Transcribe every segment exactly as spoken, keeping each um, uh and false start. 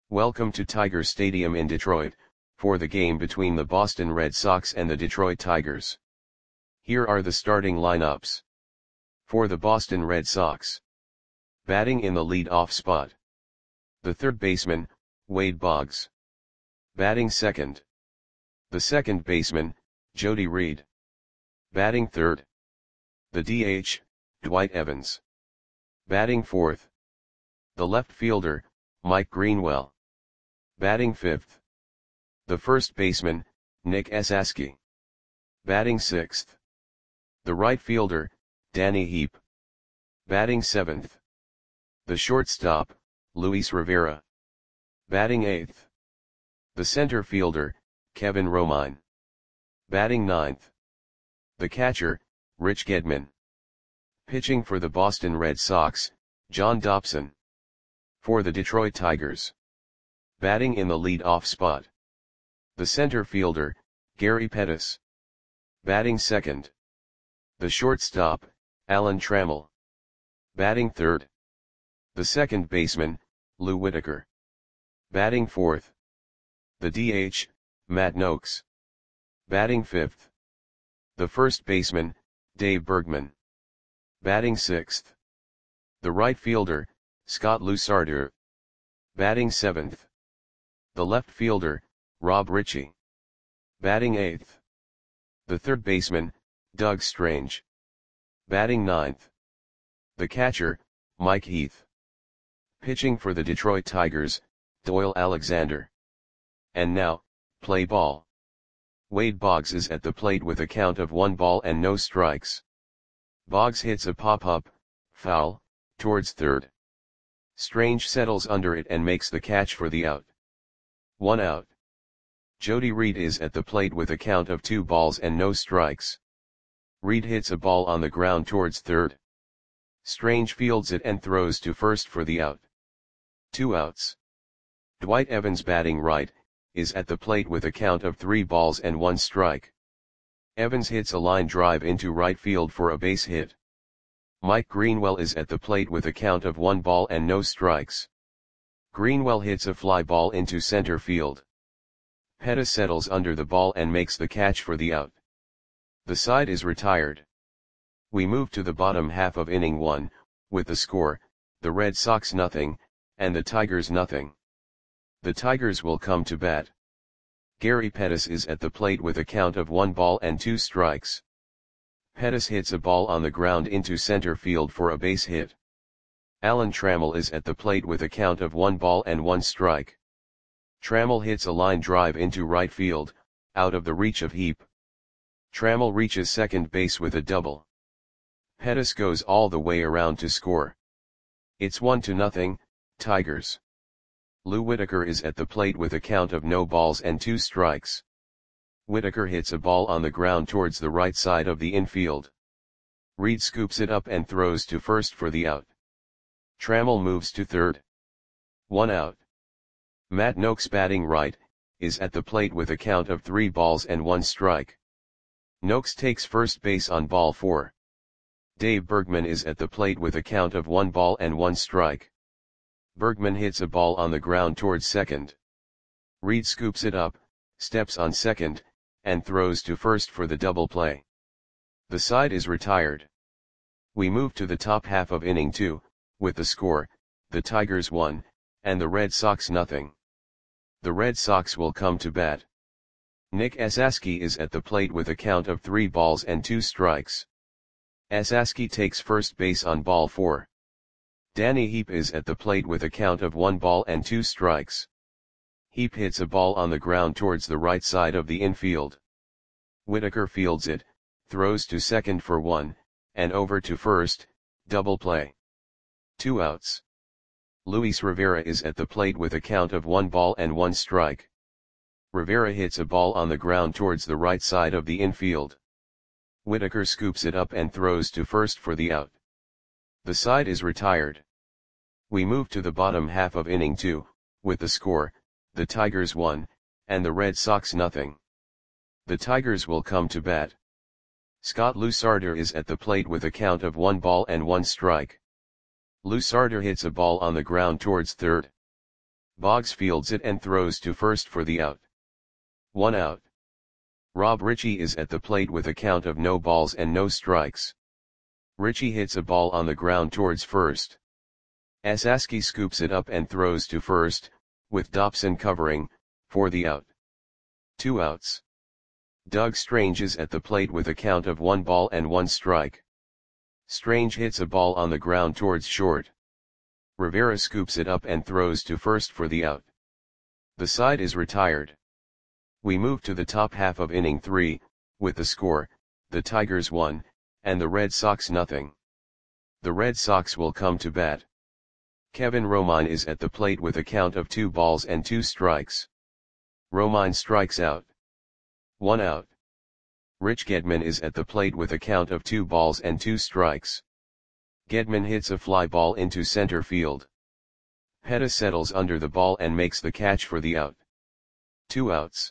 Welcome to Tiger Stadium in Detroit, for the game between the Boston Red Sox and the Detroit Tigers. Here are the starting lineups. For the Boston Red Sox. Batting in the lead-off spot. The third baseman, Wade Boggs. Batting second. The second baseman, Jody Reed. Batting third. The D H, Dwight Evans. Batting fourth. The left fielder, Mike Greenwell. Batting fifth. The first baseman, Nick Esasky. Batting sixth. The right fielder, Danny Heep. Batting seventh. The shortstop, Luis Rivera. Batting eighth. The center fielder, Kevin Romine. Batting ninth. The catcher, Rich Gedman. Pitching for the Boston Red Sox, John Dobson. For the Detroit Tigers. Batting in the lead-off spot. The center fielder, Gary Pettis. Batting second. The shortstop, Alan Trammell. Batting third. The second baseman, Lou Whitaker. Batting fourth. The D H, Matt Noakes. Batting fifth. The first baseman, Dave Bergman. Batting sixth. The right fielder, Scott Lusardi. Batting seventh. The left fielder, Rob Ritchie. Batting eighth. The third baseman, Doug Strange. Batting ninth. The catcher, Mike Heath. Pitching for the Detroit Tigers, Doyle Alexander. And now, play ball. Wade Boggs is at the plate with a count of one ball and no strikes. Boggs hits a pop-up, foul, towards third. Strange settles under it and makes the catch for the out. One out. Jody Reed is at the plate with a count of two balls and no strikes. Reed hits a ball on the ground towards third. Strange fields it and throws to first for the out. Two outs. Dwight Evans, batting right, is at the plate with a count of three balls and one strike. Evans hits a line drive into right field for a base hit. Mike Greenwell is at the plate with a count of one ball and no strikes. Greenwell hits a fly ball into center field. Pettis settles under the ball and makes the catch for the out. The side is retired. We move to the bottom half of inning one, with the score, the Red Sox nothing, and the Tigers nothing. The Tigers will come to bat. Gary Pettis is at the plate with a count of one ball and two strikes. Pettis hits a ball on the ground into center field for a base hit. Alan Trammell is at the plate with a count of one ball and one strike. Trammell hits a line drive into right field, out of the reach of Heep. Trammell reaches second base with a double. Pettis goes all the way around to score. It's one to nothing, Tigers. Lou Whitaker is at the plate with a count of no balls and two strikes. Whitaker hits a ball on the ground towards the right side of the infield. Reed scoops it up and throws to first for the out. Trammell moves to third. One out. Matt Noakes, batting right, is at the plate with a count of three balls and one strike. Noakes takes first base on ball four. Dave Bergman is at the plate with a count of one ball and one strike. Bergman hits a ball on the ground towards second. Reed scoops it up, steps on second, and throws to first for the double play. The side is retired. We move to the top half of inning two, with the score, the Tigers one, and the Red Sox nothing. The Red Sox will come to bat. Nick Esasky is at the plate with a count of three balls and two strikes. Esasky takes first base on ball four. Danny Heep is at the plate with a count of one ball and two strikes. Heep hits a ball on the ground towards the right side of the infield. Whitaker fields it, throws to second for one, and over to first, double play. Two outs. Luis Rivera is at the plate with a count of one ball and one strike. Rivera hits a ball on the ground towards the right side of the infield. Whitaker scoops it up and throws to first for the out. The side is retired. We move to the bottom half of inning two, with the score, the Tigers one, and the Red Sox nothing. The Tigers will come to bat. Scott Lusardi is at the plate with a count of one ball and one strike. Lusardi hits a ball on the ground towards third. Boggs fields it and throws to first for the out. One out. Rob Ritchie is at the plate with a count of no balls and no strikes. Ritchie hits a ball on the ground towards first. Asaski scoops it up and throws to first, with Dobson covering, for the out. Two outs. Doug Strange is at the plate with a count of one ball and one strike. Strange hits a ball on the ground towards short. Rivera scoops it up and throws to first for the out. The side is retired. We move to the top half of inning three, with the score, the Tigers one, and the Red Sox nothing. The Red Sox will come to bat. Kevin Romine is at the plate with a count of two balls and two strikes. Romine strikes out. One out. Rich Gedman is at the plate with a count of two balls and two strikes. Gedman hits a fly ball into center field. Pettis settles under the ball and makes the catch for the out. Two outs.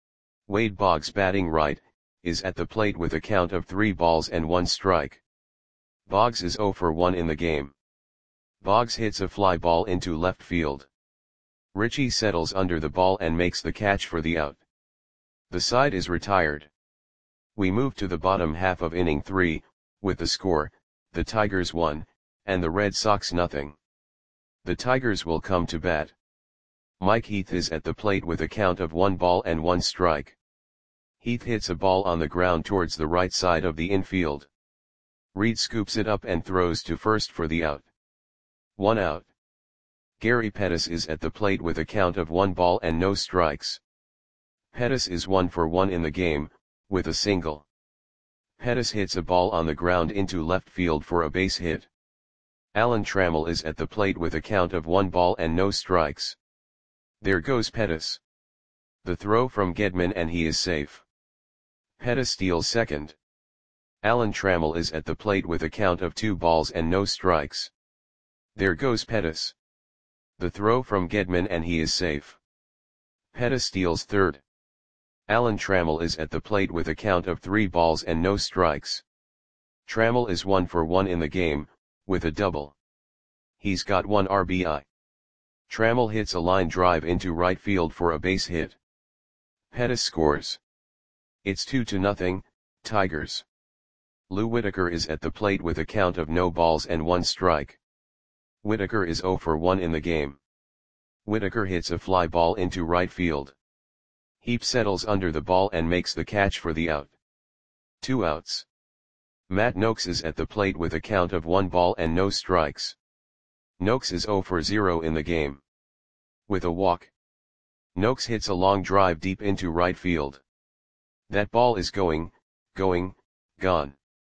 Wade Boggs, batting right, is at the plate with a count of three balls and one strike. Boggs is oh for one in the game. Boggs hits a fly ball into left field. Ritchie settles under the ball and makes the catch for the out. The side is retired. We move to the bottom half of inning three, with the score, the Tigers one, and the Red Sox nothing. The Tigers will come to bat. Mike Heath is at the plate with a count of one ball and one strike. Heath hits a ball on the ground towards the right side of the infield. Reed scoops it up and throws to first for the out. One out. Gary Pettis is at the plate with a count of one ball and no strikes. Pettis is one for one in the game, with a single. Pettis hits a ball on the ground into left field for a base hit. Alan Trammell is at the plate with a count of one ball and no strikes. There goes Pettis. The throw from Gedman and he is safe. Pettis steals second. Alan Trammell is at the plate with a count of two balls and no strikes. There goes Pettis. The throw from Gedman and he is safe. Pettis steals third. Alan Trammell is at the plate with a count of three balls and no strikes. Trammell is one for one in the game, with a double. He's got one R B I. Trammell hits a line drive into right field for a base hit. Pettis scores. It's two to nothing, Tigers. Lou Whitaker is at the plate with a count of no balls and one strike. Whitaker is oh for one in the game. Whitaker hits a fly ball into right field. Heap settles under the ball and makes the catch for the out. Two outs. Matt Noakes is at the plate with a count of one ball and no strikes. Noakes is oh for zero in the game. With a walk. Noakes hits a long drive deep into right field. That ball is going, going, gone.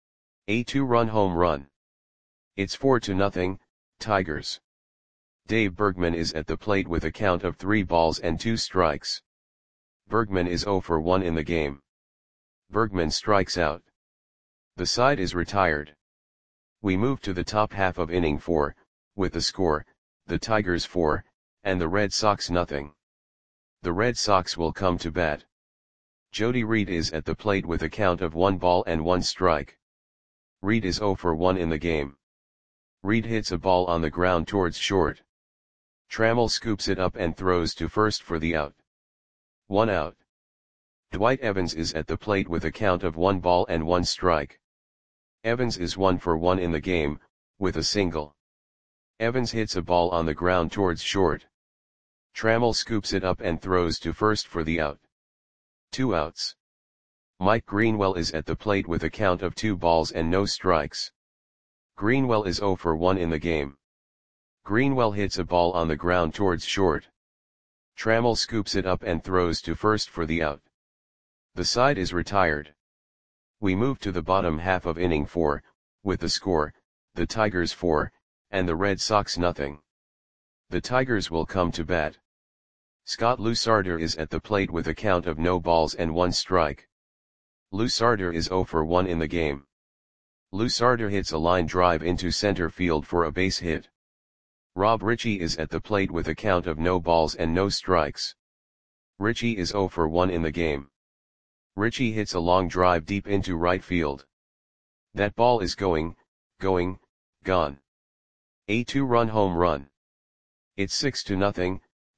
A two-run home run. It's four to nothing, Tigers. Dave Bergman is at the plate with a count of three balls and two strikes. Bergman is oh for one in the game. Bergman strikes out. The side is retired. We move to the top half of inning four, with the score, the Tigers four, and the Red Sox nothing. The Red Sox will come to bat. Jody Reed is at the plate with a count of one ball and one strike. Reed is oh for one in the game. Reed hits a ball on the ground towards short. Trammell scoops it up and throws to first for the out. One out. Dwight Evans is at the plate with a count of one ball and one strike. Evans is one for one in the game, with a single. Evans hits a ball on the ground towards short. Trammell scoops it up and throws to first for the out. Two outs. Mike Greenwell is at the plate with a count of two balls and no strikes. Greenwell is oh for one in the game. Greenwell hits a ball on the ground towards short. Trammell scoops it up and throws to first for the out. The side is retired. We move to the bottom half of inning four, with the score, the Tigers four, and the Red Sox nothing. The Tigers will come to bat. Scott Lusarder is at the plate with a count of no balls and one strike. Lusarder is oh for one in the game. Lusarder hits a line drive into center field for a base hit. Rob Ritchie is at the plate with a count of no balls and no strikes. Ritchie is oh for one in the game. Ritchie hits a long drive deep into right field. That ball is going, going, gone. A two-run home run. It's six to nothing,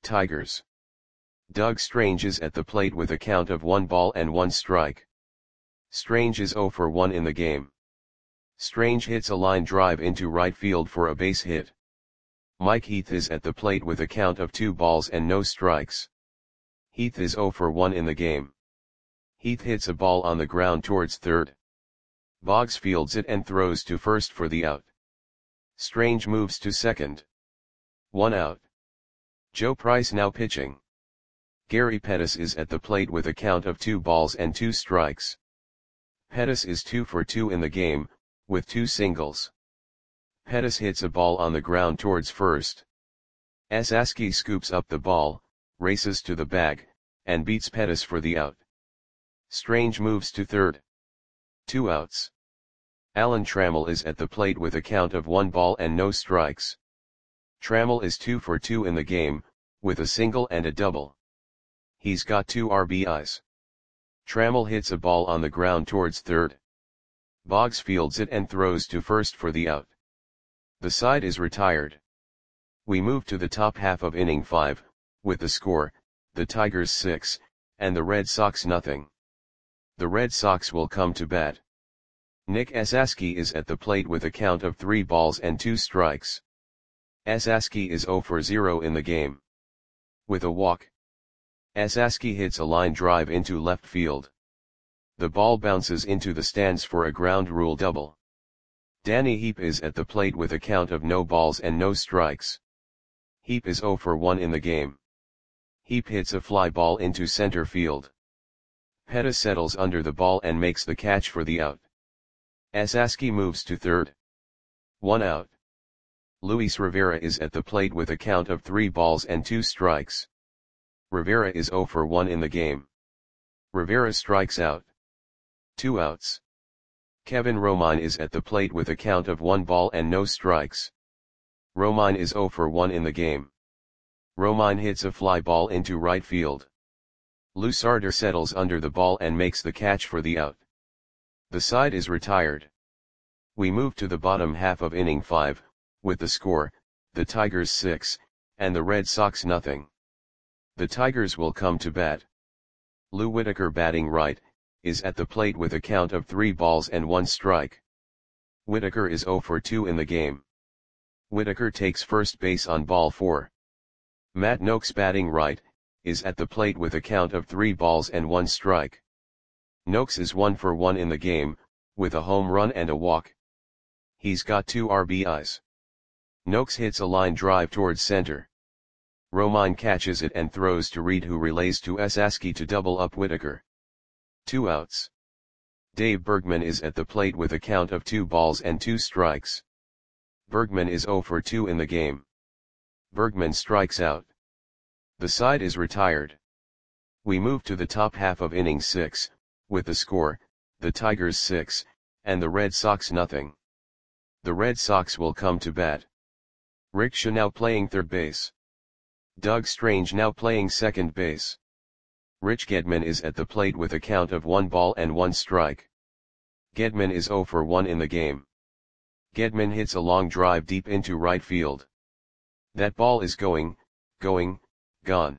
Tigers. Doug Strange is at the plate with a count of one ball and one strike. Strange is zero for one in the game. Strange hits a line drive into right field for a base hit. Mike Heath is at the plate with a count of two balls and no strikes. Heath is zero for one in the game. Heath hits a ball on the ground towards third. Boggs fields it and throws to first for the out. Strange moves to second. One out. Joe Price now pitching. Gary Pettis is at the plate with a count of two balls and two strikes. Pettis is two for two in the game, with two singles. Pettis hits a ball on the ground towards first. Esaski scoops up the ball, races to the bag, and beats Pettis for the out. Strange moves to third. Two outs. Alan Trammell is at the plate with a count of one ball and no strikes. Trammell is two for two in the game, with a single and a double. He's got two R B Is. Trammell hits a ball on the ground towards third. Boggs fields it and throws to first for the out. The side is retired. We move to the top half of inning five, with the score, the Tigers six, and the Red Sox nothing. The Red Sox will come to bat. Nick Esaski is at the plate with a count of three balls and two strikes. Esaski is zero for zero in the game. With a walk. Esaski hits a line drive into left field. The ball bounces into the stands for a ground rule double. Danny Heap is at the plate with a count of no balls and no strikes. Heap is zero for one in the game. Heap hits a fly ball into center field. Pettis settles under the ball and makes the catch for the out. Esaski moves to third. One out. Luis Rivera is at the plate with a count of three balls and two strikes. Rivera is zero for one in the game. Rivera strikes out. Two outs. Kevin Romine is at the plate with a count of one ball and no strikes. Romine is zero for one in the game. Romine hits a fly ball into right field. Lusarder settles under the ball and makes the catch for the out. The side is retired. We move to the bottom half of inning five, with the score, the Tigers six, and the Red Sox nothing. The Tigers will come to bat. Lou Whitaker batting right, is at the plate with a count of three balls and one strike. Whitaker is zero for two in the game. Whitaker takes first base on ball four. Matt Noakes batting right, is at the plate with a count of three balls and one strike. Noakes is one for one in the game, with a home run and a walk. He's got two R B Is. Noakes hits a line drive towards center. Romine catches it and throws to Reed, who relays to Esaski to double up Whitaker. Two outs. Dave Bergman is at the plate with a count of two balls and two strikes. Bergman is zero for two in the game. Bergman strikes out. The side is retired. We move to the top half of inning six, with the score, the Tigers six, and the Red Sox nothing. The Red Sox will come to bat. Rick Shaw now playing third base. Doug Strange now playing second base. Rich Gedman is at the plate with a count of one ball and one strike. Gedman is zero for one in the game. Gedman hits a long drive deep into right field. That ball is going, going, gone.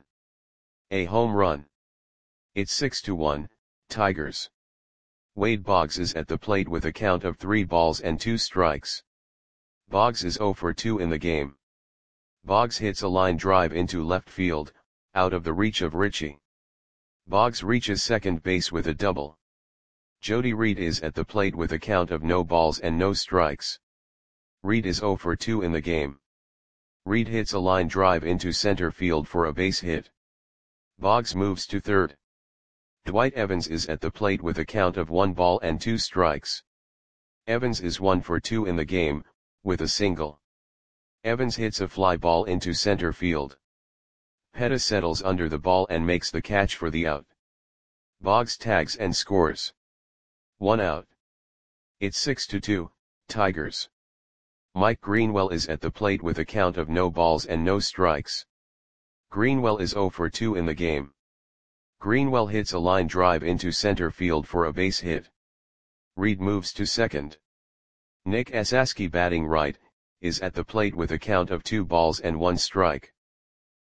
A home run. It's six to one, Tigers. Wade Boggs is at the plate with a count of three balls and two strikes. Boggs is zero for two in the game. Boggs hits a line drive into left field, out of the reach of Richie. Boggs reaches second base with a double. Jody Reed is at the plate with a count of no balls and no strikes. Reed is zero for two in the game. Reed hits a line drive into center field for a base hit. Boggs moves to third. Dwight Evans is at the plate with a count of one ball and two strikes. Evans is one for two in the game, with a single. Evans hits a fly ball into center field. Pettis settles under the ball and makes the catch for the out. Boggs tags and scores. One out. It's six to two, Tigers. Mike Greenwell is at the plate with a count of no balls and no strikes. Greenwell is zero for two in the game. Greenwell hits a line drive into center field for a base hit. Reed moves to second. Nick Esaski batting right, is at the plate with a count of two balls and one strike.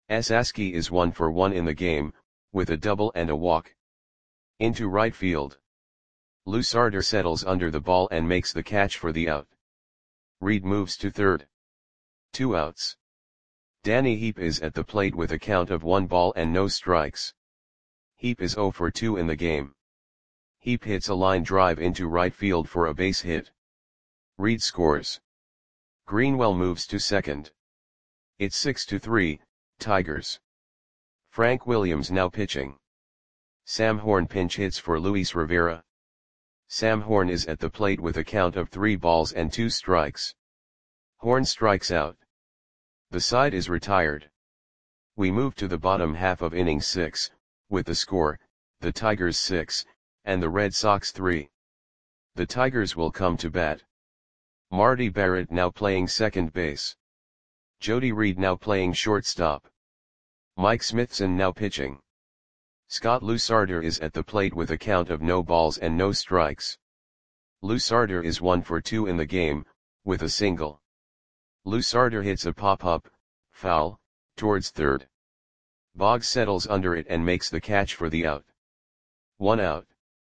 Esaski is one for one in the game, with a double and a walk. Into right field. Lusarder settles under the ball and makes the catch for the out. Reed moves to third. Two outs. Danny Heap is at the plate with a count of one ball and no strikes. Heap is zero for two in the game. Heap hits a line drive into right field for a base hit. Reed scores. Greenwell moves to second. It's six to three, Tigers. Frank Williams now pitching. Sam Horn pinch hits for Luis Rivera. Sam Horn is at the plate with a count of three balls and two strikes. Horn strikes out. The side is retired. We move to the bottom half of inning six, with the score, the Tigers six, and the Red Sox three. The Tigers will come to bat. Marty Barrett now playing second base. Jody Reed now playing shortstop. Mike Smithson now pitching. Scott Lusarder is at the plate with a count of no balls and no strikes. Lusarder is one for two in the game, with a single. Lusarder hits a pop-up, foul, towards third. Boggs settles under it and makes the catch for the out. One out.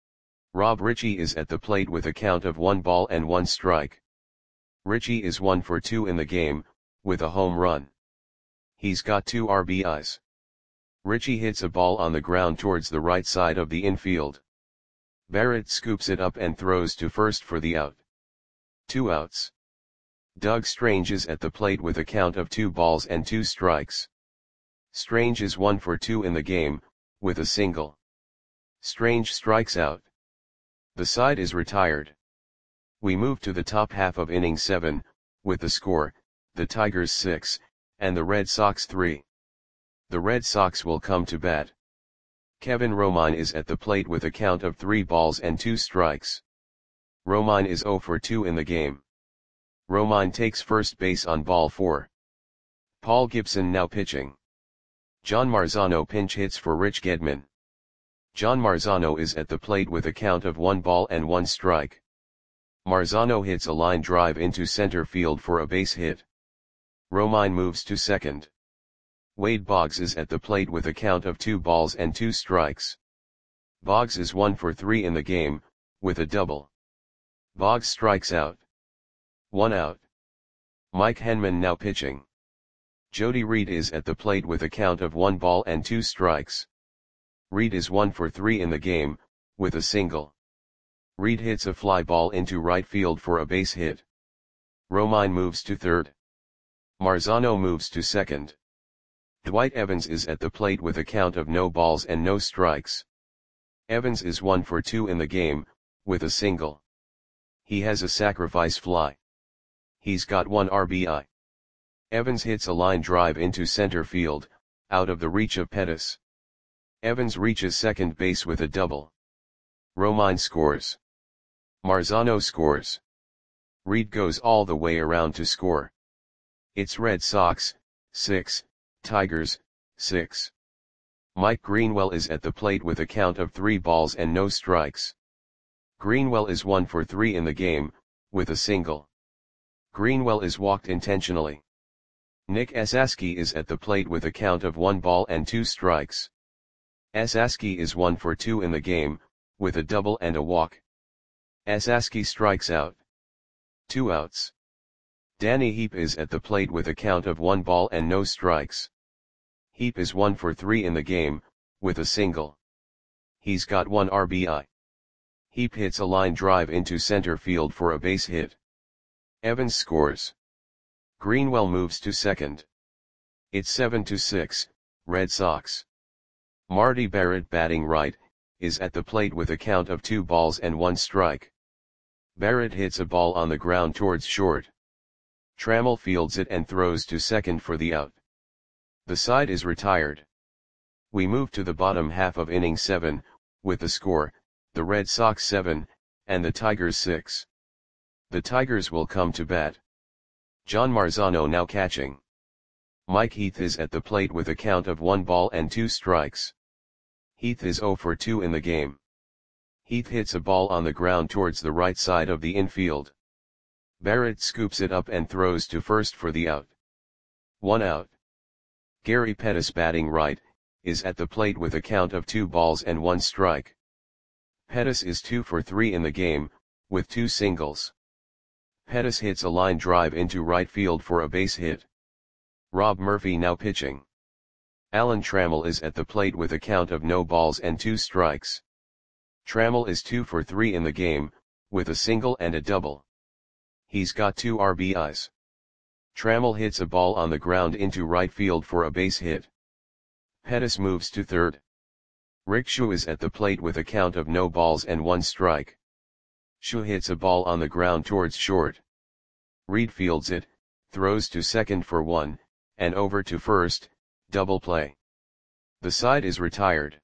Rob Ritchie is at the plate with a count of one ball and one strike. Ritchie is one for two in the game, with a home run. He's got two R B Is. Ritchie hits a ball on the ground towards the right side of the infield. Barrett scoops it up and throws to first for the out. Two outs. Doug Strange is at the plate with a count of two balls and two strikes. Strange is one for two in the game, with a single. Strange strikes out. The side is retired. We move to the top half of inning seven, with the score, the Tigers six, and the Red Sox three. The Red Sox will come to bat. Kevin Romine is at the plate with a count of three balls and two strikes. Romine is zero for two in the game. Romine takes first base on ball four. Paul Gibson now pitching. John Marzano pinch hits for Rich Gedman. John Marzano is at the plate with a count of one ball and one strike. Marzano hits a line drive into center field for a base hit. Romine moves to second. Wade Boggs is at the plate with a count of two balls and two strikes. Boggs is one for three in the game, with a double. Boggs strikes out. One out. Mike Henman now pitching. Jody Reed is at the plate with a count of one ball and two strikes. Reed is one for three in the game, with a single. Reed hits a fly ball into right field for a base hit. Romine moves to third. Marzano moves to second. Dwight Evans is at the plate with a count of no balls and no strikes. Evans is one for two in the game, with a single. He has a sacrifice fly. He's got one R B I. Evans hits a line drive into center field, out of the reach of Pettis. Evans reaches second base with a double. Romine scores. Marzano scores. Reed goes all the way around to score. It's Red Sox, six, Tigers, six. Mike Greenwell is at the plate with a count of three balls and no strikes. Greenwell is one for three in the game, with a single. Greenwell is walked intentionally. Nick Esaski is at the plate with a count of one ball and two strikes. Esaski is one for two in the game, with a double and a walk. Esaski strikes out. Two outs. Danny Heap is at the plate with a count of one ball and no strikes. Heap is one for three in the game, with a single. He's got one R B I. Heap hits a line drive into center field for a base hit. Evans scores. Greenwell moves to second. It's seven to six, Red Sox. Marty Barrett batting right, is at the plate with a count of two balls and one strike. Barrett hits a ball on the ground towards short. Trammell fields it and throws to second for the out. The side is retired. We move to the bottom half of inning seven, with the score, the Red Sox seven, and the Tigers six. The Tigers will come to bat. John Marzano now catching. Mike Heath is at the plate with a count of one ball and two strikes. Heath is zero for two in the game. Heath hits a ball on the ground towards the right side of the infield. Barrett scoops it up and throws to first for the out. One out. Gary Pettis batting right, is at the plate with a count of two balls and one strike. Pettis is two for three in the game, with two singles. Pettis hits a line drive into right field for a base hit. Rob Murphy now pitching. Alan Trammell is at the plate with a count of no balls and two strikes. Trammell is two for three in the game, with a single and a double. He's got two R B Is. Trammell hits a ball on the ground into right field for a base hit. Pettis moves to third. Rick Shu is at the plate with a count of no balls and one strike. Shu hits a ball on the ground towards short. Reed fields it, throws to second for one, and over to first, double play. The side is retired.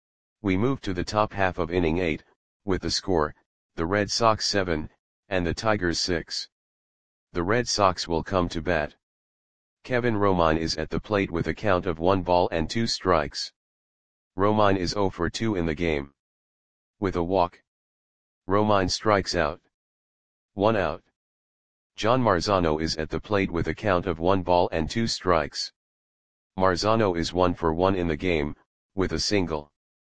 We move to the top half of inning eight, with the score, the Red Sox seven, and the Tigers six. The Red Sox will come to bat. Kevin Romine is at the plate with a count of one ball and two strikes. Romine is zero for two in the game. With a walk, Romine strikes out. One out. John Marzano is at the plate with a count of one ball and two strikes. Marzano is one for one in the game, with a single.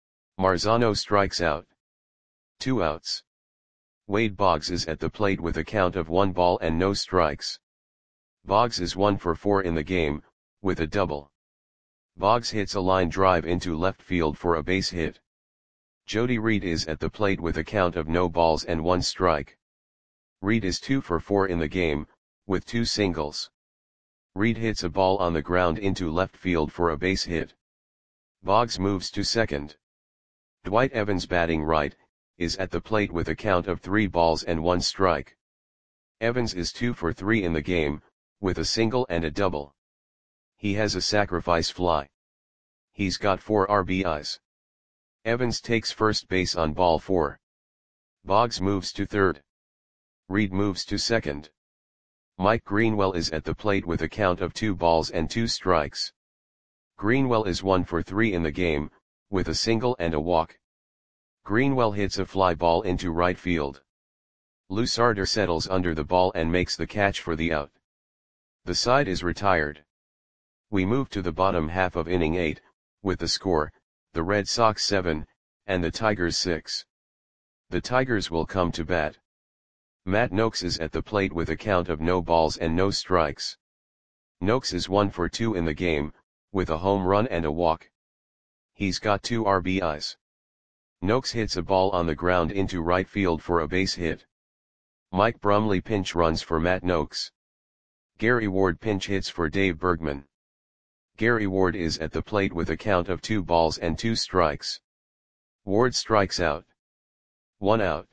Marzano strikes out. Two outs. Wade Boggs is at the plate with a count of one ball and no strikes. Boggs is one for four in the game, with a double. Boggs hits a line drive into left field for a base hit. Jody Reed is at the plate with a count of no balls and one strike. Reed is two for four in the game, with two singles. Reed hits a ball on the ground into left field for a base hit. Boggs moves to second. Dwight Evans batting right, is at the plate with a count of three balls and one strike. Evans is two for three in the game, with a single and a double. He has a sacrifice fly. He's got four R B Is. Evans takes first base on ball four. Boggs moves to third. Reed moves to second. Mike Greenwell is at the plate with a count of two balls and two strikes. Greenwell is one for three in the game, with a single and a walk. Greenwell hits a fly ball into right field. Lusarder settles under the ball and makes the catch for the out. The side is retired. We move to the bottom half of inning eight, with the score, the Red Sox seven, and the Tigers six. The Tigers will come to bat. Matt Noakes is at the plate with a count of no balls and no strikes. Noakes is one for two in the game, with a home run and a walk. He's got two R B Is. Noakes hits a ball on the ground into right field for a base hit. Mike Brumley pinch runs for Matt Noakes. Gary Ward pinch hits for Dave Bergman. Gary Ward is at the plate with a count of two balls and two strikes. Ward strikes out. One out.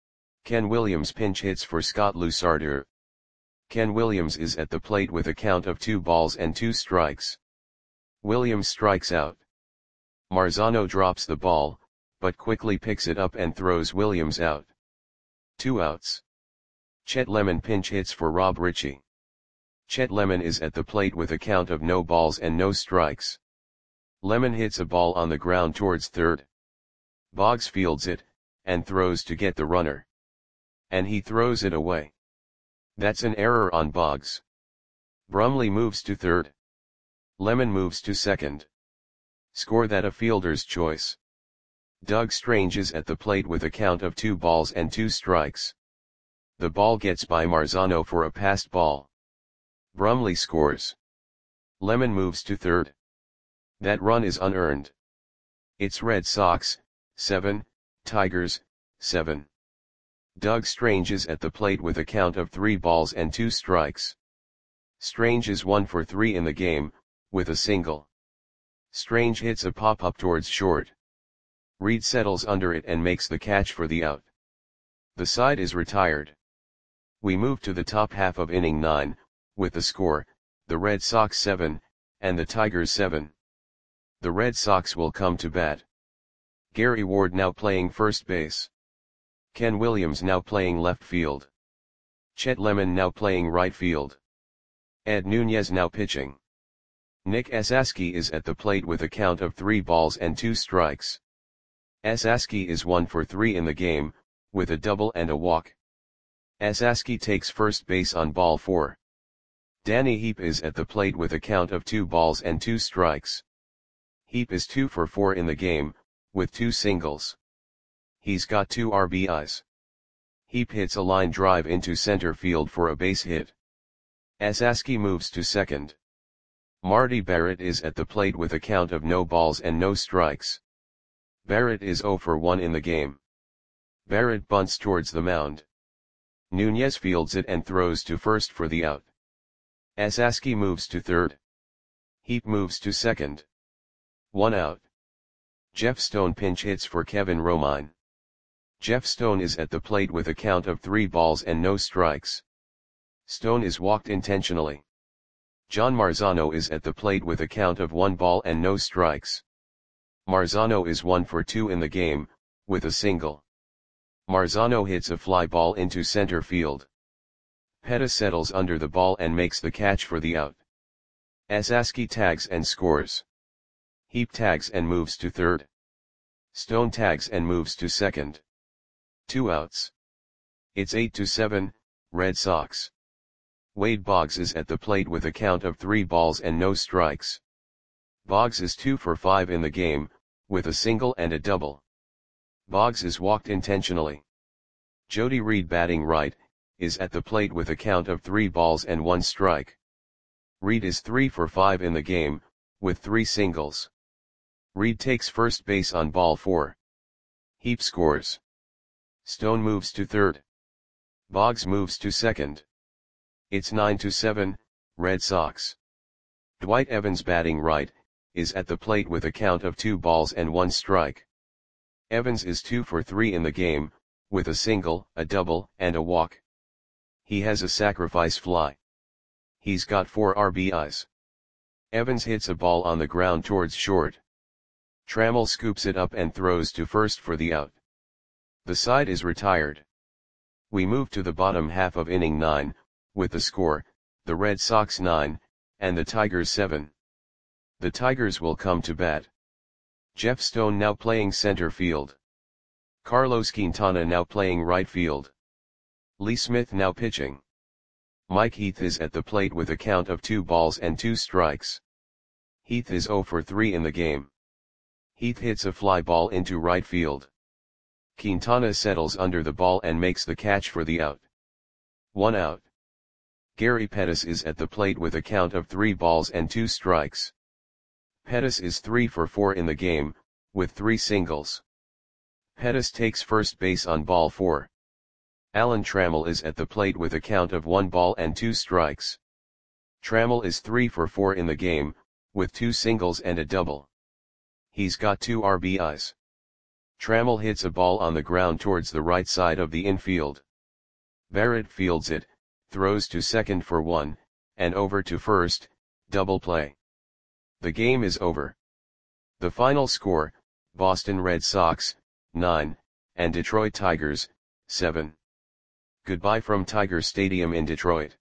Ken Williams pinch hits for Scott Lusarder. Ken Williams is at the plate with a count of two balls and two strikes. Williams strikes out. Marzano drops the ball, but quickly picks it up and throws Williams out. Two outs. Chet Lemon pinch hits for Rob Ritchie. Chet Lemon is at the plate with a count of no balls and no strikes. Lemon hits a ball on the ground towards third. Boggs fields it, and throws to get the runner. And he throws it away. That's an error on Boggs. Brumley moves to third. Lemon moves to second. Score that a fielder's choice. Doug Strange is at the plate with a count of two balls and two strikes. The ball gets by Marzano for a passed ball. Brumley scores. Lemon moves to third. That run is unearned. It's Red Sox, seven, Tigers, seven. Doug Strange is at the plate with a count of three balls and two strikes. Strange is one for three in the game, with a single. Strange hits a pop-up towards short. Reed settles under it and makes the catch for the out. The side is retired. We move to the top half of inning nine, with the score, the Red Sox seven, and the Tigers seven. The Red Sox will come to bat. Gary Ward now playing first base. Ken Williams now playing left field. Chet Lemon now playing right field. Ed Nunez now pitching. Nick Esaski is at the plate with a count of three balls and two strikes. Esaski is one for three in the game, with a double and a walk. Esaski takes first base on ball four. Danny Heap is at the plate with a count of two balls and two strikes. Heap is two for four in the game, with two singles. He's got two R B Is. Heap hits a line drive into center field for a base hit. Esasky moves to second. Marty Barrett is at the plate with a count of no balls and no strikes. Barrett is zero for one in the game. Barrett bunts towards the mound. Nunez fields it and throws to first for the out. Esasky moves to third. Heap moves to second. One out. Jeff Stone pinch hits for Kevin Romine. Jeff Stone is at the plate with a count of three balls and no strikes. Stone is walked intentionally. John Marzano is at the plate with a count of one ball and no strikes. Marzano is one for two in the game, with a single. Marzano hits a fly ball into center field. Pettis settles under the ball and makes the catch for the out. Esasky tags and scores. Heap tags and moves to third. Stone tags and moves to second. Two outs. It's eight to seven, Red Sox. Wade Boggs is at the plate with a count of three balls and no strikes. Boggs is two for five in the game, with a single and a double. Boggs is walked intentionally. Jody Reed, batting right, is at the plate with a count of three balls and one strike. Reed is three for five in the game, with three singles. Reed takes first base on ball four. Heap scores. Stone moves to third. Boggs moves to second. It's nine to seven, Red Sox. Dwight Evans, batting right, is at the plate with a count of two balls and one strike. Evans is two for three in the game, with a single, a double, and a walk. He has a sacrifice fly. He's got four R B Is. Evans hits a ball on the ground towards short. Trammell scoops it up and throws to first for the out. The side is retired. We move to the bottom half of inning nine, with the score, the Red Sox nine, and the Tigers seven. The Tigers will come to bat. Jeff Stone now playing center field. Carlos Quintana now playing right field. Lee Smith now pitching. Mike Heath is at the plate with a count of two balls and two strikes. Heath is zero for three in the game. Heath hits a fly ball into right field. Quintana settles under the ball and makes the catch for the out. One out. Gary Pettis is at the plate with a count of three balls and two strikes. Pettis is three for four in the game, with three singles. Pettis takes first base on ball four. Alan Trammell is at the plate with a count of one ball and two strikes. Trammell is three for four in the game, with two singles and a double. He's got two R B Is. Trammell hits a ball on the ground towards the right side of the infield. Barrett fields it, throws to second for one, and over to first, double play. The game is over. The final score, Boston Red Sox, nine, and Detroit Tigers, seven. Goodbye from Tiger Stadium in Detroit.